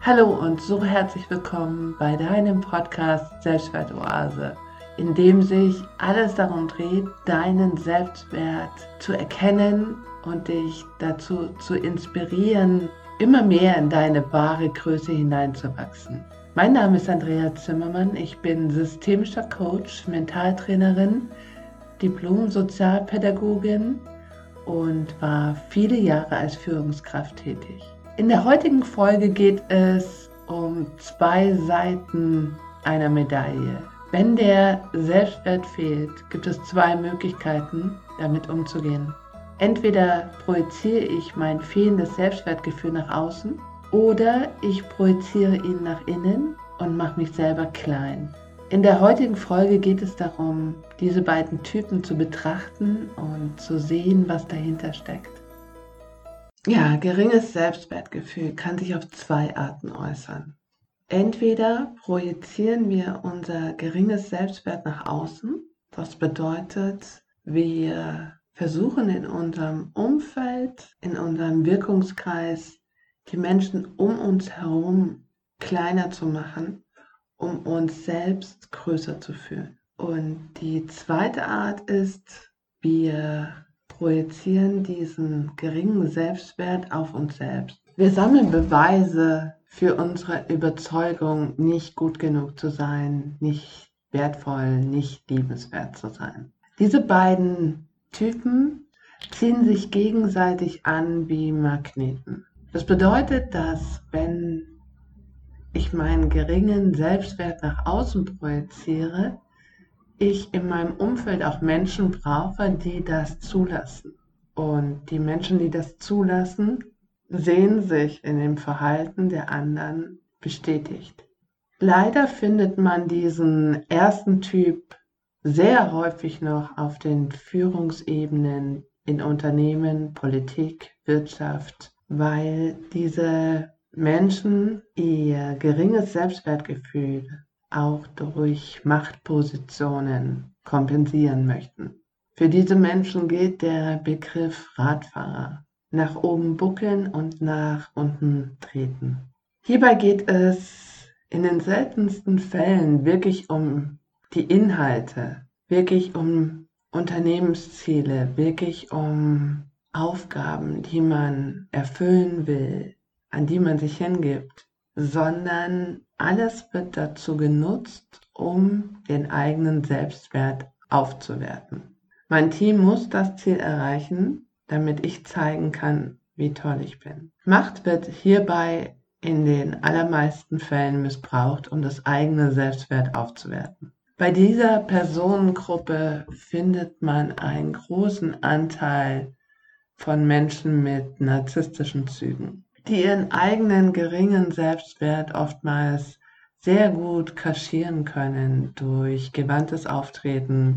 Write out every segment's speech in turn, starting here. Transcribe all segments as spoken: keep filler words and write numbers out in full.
Hallo und so herzlich willkommen bei deinem Podcast Selbstwertoase, in dem sich alles darum dreht, deinen Selbstwert zu erkennen und dich dazu zu inspirieren, immer mehr in deine wahre Größe hineinzuwachsen. Mein Name ist Andrea Zimmermann, ich bin systemischer Coach, Mentaltrainerin, Diplom-Sozialpädagogin und war viele Jahre als Führungskraft tätig. In der heutigen Folge geht es um zwei Seiten einer Medaille. Wenn der Selbstwert fehlt, gibt es zwei Möglichkeiten, damit umzugehen. Entweder projiziere ich mein fehlendes Selbstwertgefühl nach außen oder ich projiziere ihn nach innen und mache mich selber klein. In der heutigen Folge geht es darum, diese beiden Typen zu betrachten und zu sehen, was dahinter steckt. Ja, geringes Selbstwertgefühl kann sich auf zwei Arten äußern. Entweder projizieren wir unser geringes Selbstwert nach außen. Das bedeutet, wir versuchen in unserem Umfeld, in unserem Wirkungskreis, die Menschen um uns herum kleiner zu machen, um uns selbst größer zu fühlen. Und die zweite Art ist, wir projizieren diesen geringen Selbstwert auf uns selbst. Wir sammeln Beweise für unsere Überzeugung, nicht gut genug zu sein, nicht wertvoll, nicht liebenswert zu sein. Diese beiden Typen ziehen sich gegenseitig an wie Magneten. Das bedeutet, dass wenn ich meinen geringen Selbstwert nach außen projiziere, ich in meinem Umfeld auch Menschen brauche, die das zulassen. Und die Menschen, die das zulassen, sehen sich in dem Verhalten der anderen bestätigt. Leider findet man diesen ersten Typ sehr häufig noch auf den Führungsebenen in Unternehmen, Politik, Wirtschaft, weil diese Menschen ihr geringes Selbstwertgefühl auch durch Machtpositionen kompensieren möchten. Für diese Menschen gilt der Begriff Radfahrer. Nach oben buckeln und nach unten treten. Hierbei geht es in den seltensten Fällen wirklich um die Inhalte, wirklich um Unternehmensziele, wirklich um Aufgaben, die man erfüllen will, an die man sich hingibt, sondern alles wird dazu genutzt, um den eigenen Selbstwert aufzuwerten. Mein Team muss das Ziel erreichen, damit ich zeigen kann, wie toll ich bin. Macht wird hierbei in den allermeisten Fällen missbraucht, um das eigene Selbstwert aufzuwerten. Bei dieser Personengruppe findet man einen großen Anteil von Menschen mit narzisstischen Zügen, die ihren eigenen geringen Selbstwert oftmals sehr gut kaschieren können durch gewandtes Auftreten,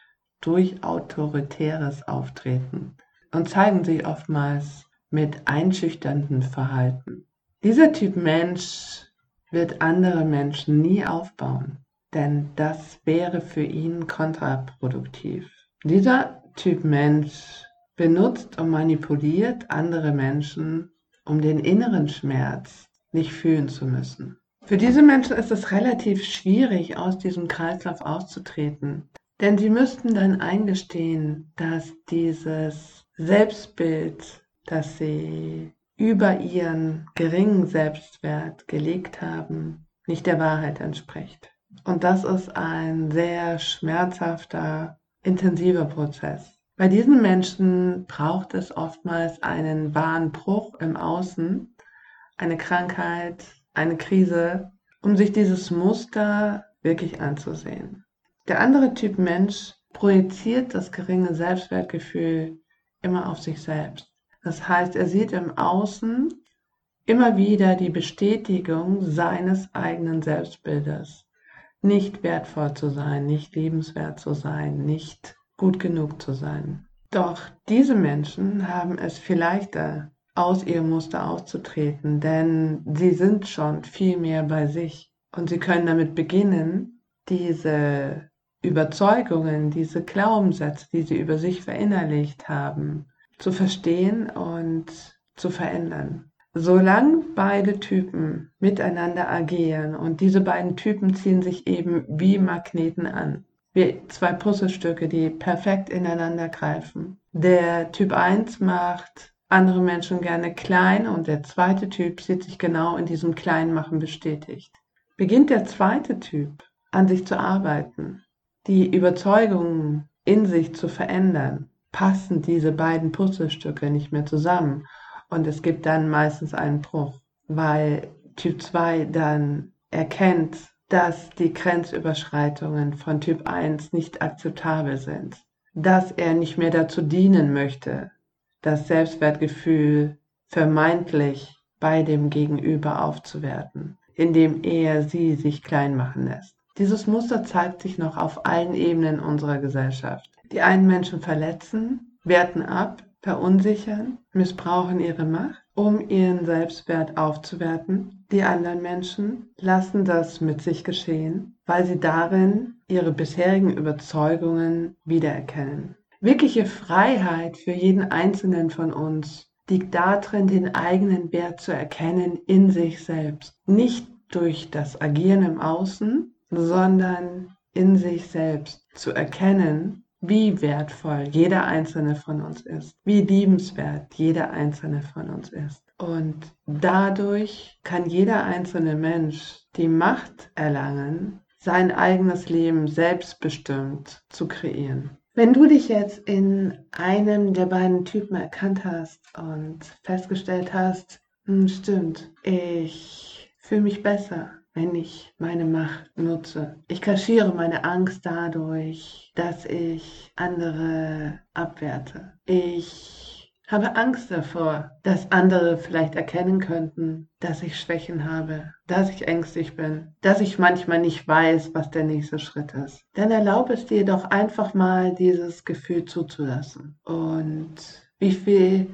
durch autoritäres Auftreten und zeigen sich oftmals mit einschüchterndem Verhalten. Dieser Typ Mensch wird andere Menschen nie aufbauen, denn das wäre für ihn kontraproduktiv. Dieser Typ Mensch benutzt und manipuliert andere Menschen, um den inneren Schmerz nicht fühlen zu müssen. Für diese Menschen ist es relativ schwierig, aus diesem Kreislauf auszutreten, denn sie müssten dann eingestehen, dass dieses Selbstbild, das sie über ihren geringen Selbstwert gelegt haben, nicht der Wahrheit entspricht. Und das ist ein sehr schmerzhafter, intensiver Prozess. Bei diesen Menschen braucht es oftmals einen wahren Bruch im Außen, eine Krankheit, eine Krise, um sich dieses Muster wirklich anzusehen. Der andere Typ Mensch projiziert das geringe Selbstwertgefühl immer auf sich selbst. Das heißt, er sieht im Außen immer wieder die Bestätigung seines eigenen Selbstbildes, nicht wertvoll zu sein, nicht liebenswert zu sein, nicht gut genug zu sein. Doch diese Menschen haben es viel leichter, aus ihrem Muster auszutreten, denn sie sind schon viel mehr bei sich und sie können damit beginnen, diese Überzeugungen, diese Glaubenssätze, die sie über sich verinnerlicht haben, zu verstehen und zu verändern. solange beide Typen miteinander agieren und diese beiden Typen ziehen sich eben wie Magneten an, wie zwei Puzzlestücke, die perfekt ineinander greifen. Der Typ eins macht andere Menschen gerne klein und der zweite Typ sieht sich genau in diesem Kleinmachen bestätigt. Beginnt der zweite Typ an sich zu arbeiten, die Überzeugungen in sich zu verändern, passen diese beiden Puzzlestücke nicht mehr zusammen und es gibt dann meistens einen Bruch, weil Typ zwei dann erkennt, dass die Grenzüberschreitungen von Typ eins nicht akzeptabel sind, dass er nicht mehr dazu dienen möchte, das Selbstwertgefühl vermeintlich bei dem Gegenüber aufzuwerten, indem er sie sich klein machen lässt. Dieses Muster zeigt sich noch auf allen Ebenen unserer Gesellschaft. Die einen Menschen verletzen, werten ab, verunsichern, missbrauchen ihre Macht, um ihren Selbstwert aufzuwerten. Die anderen Menschen lassen das mit sich geschehen, weil sie darin ihre bisherigen Überzeugungen wiedererkennen. Wirkliche Freiheit für jeden Einzelnen von uns liegt darin, den eigenen Wert zu erkennen in sich selbst. Nicht durch das Agieren im Außen, sondern in sich selbst zu erkennen, wie wertvoll jeder einzelne von uns ist, wie liebenswert jeder einzelne von uns ist. Und dadurch kann jeder einzelne Mensch die Macht erlangen, sein eigenes Leben selbstbestimmt zu kreieren. Wenn du dich jetzt in einem der beiden Typen erkannt hast und festgestellt hast, hm, stimmt, ich fühle mich besser, wenn ich meine Macht nutze. Ich kaschiere meine Angst dadurch, dass ich andere abwerte. Ich habe Angst davor, dass andere vielleicht erkennen könnten, dass ich Schwächen habe, dass ich ängstlich bin, dass ich manchmal nicht weiß, was der nächste Schritt ist. Dann erlaube es dir doch einfach mal, dieses Gefühl zuzulassen. Und wie viel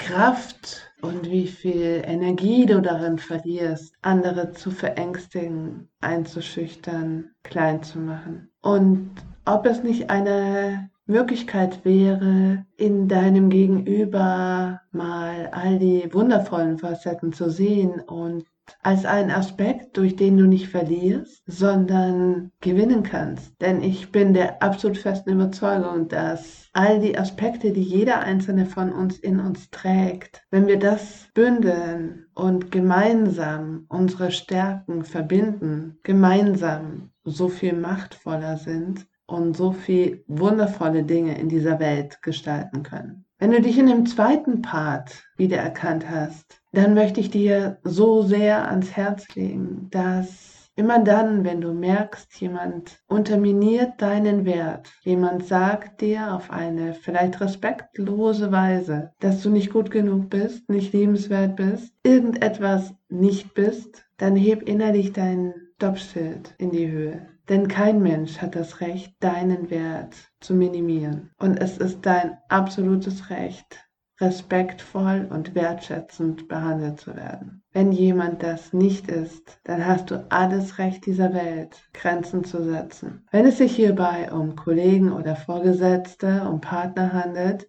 Kraft und wie viel Energie du darin verlierst, andere zu verängstigen, einzuschüchtern, klein zu machen. Und ob es nicht eine Möglichkeit wäre, in deinem Gegenüber mal all die wundervollen Facetten zu sehen und als einen Aspekt, durch den du nicht verlierst, sondern gewinnen kannst. Denn ich bin der absolut festen Überzeugung, dass all die Aspekte, die jeder einzelne von uns in uns trägt, wenn wir das bündeln und gemeinsam unsere Stärken verbinden, gemeinsam so viel machtvoller sind und so viel wundervolle Dinge in dieser Welt gestalten können. Wenn du dich in dem zweiten Part wiedererkannt hast, dann möchte ich dir so sehr ans Herz legen, dass immer dann, wenn du merkst, jemand unterminiert deinen Wert, jemand sagt dir auf eine vielleicht respektlose Weise, dass du nicht gut genug bist, nicht liebenswert bist, irgendetwas nicht bist, dann heb innerlich dein Stoppschild in die Höhe. Denn kein Mensch hat das Recht, deinen Wert zu minimieren. Und es ist dein absolutes Recht, respektvoll und wertschätzend behandelt zu werden. Wenn jemand das nicht ist, dann hast du alles Recht dieser Welt, Grenzen zu setzen. Wenn es sich hierbei um Kollegen oder Vorgesetzte, um Partner handelt,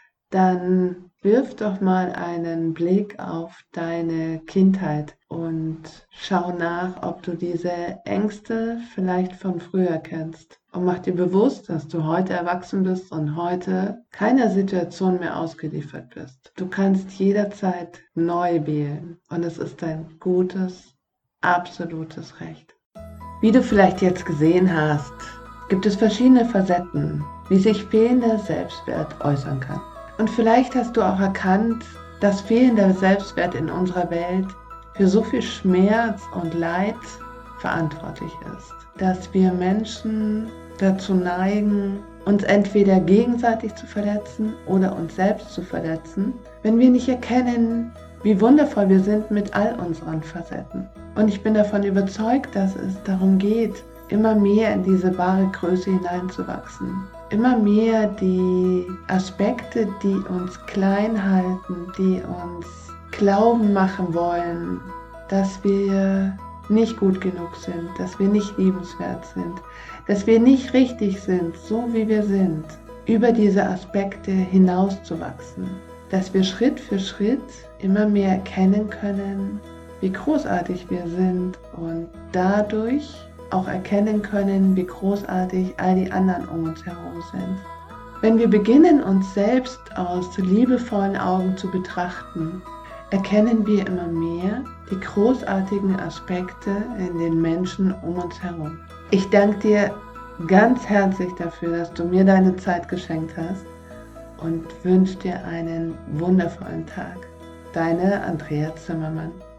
dann wirf doch mal einen Blick auf deine Kindheit und schau nach, ob du diese Ängste vielleicht von früher kennst. Und mach dir bewusst, dass du heute erwachsen bist und heute keiner Situation mehr ausgeliefert bist. Du kannst jederzeit neu wählen und es ist dein gutes, absolutes Recht. Wie du vielleicht jetzt gesehen hast, gibt es verschiedene Facetten, wie sich fehlender Selbstwert äußern kann. Und vielleicht hast du auch erkannt, dass fehlender Selbstwert in unserer Welt für so viel Schmerz und Leid verantwortlich ist, dass wir Menschen dazu neigen, uns entweder gegenseitig zu verletzen oder uns selbst zu verletzen, wenn wir nicht erkennen, wie wundervoll wir sind mit all unseren Facetten. Und ich bin davon überzeugt, dass es darum geht, immer mehr in diese wahre Größe hineinzuwachsen. Immer mehr die Aspekte, die uns klein halten, die uns glauben machen wollen, dass wir nicht gut genug sind, dass wir nicht liebenswert sind, dass wir nicht richtig sind, so wie wir sind, über diese Aspekte hinauszuwachsen. Dass wir Schritt für Schritt immer mehr erkennen können, wie großartig wir sind und dadurch auch erkennen können, wie großartig all die anderen um uns herum sind. Wenn wir beginnen, uns selbst aus liebevollen Augen zu betrachten, erkennen wir immer mehr die großartigen Aspekte in den Menschen um uns herum. Ich danke dir ganz herzlich dafür, dass du mir deine Zeit geschenkt hast und wünsche dir einen wundervollen Tag. Deine Andrea Zimmermann.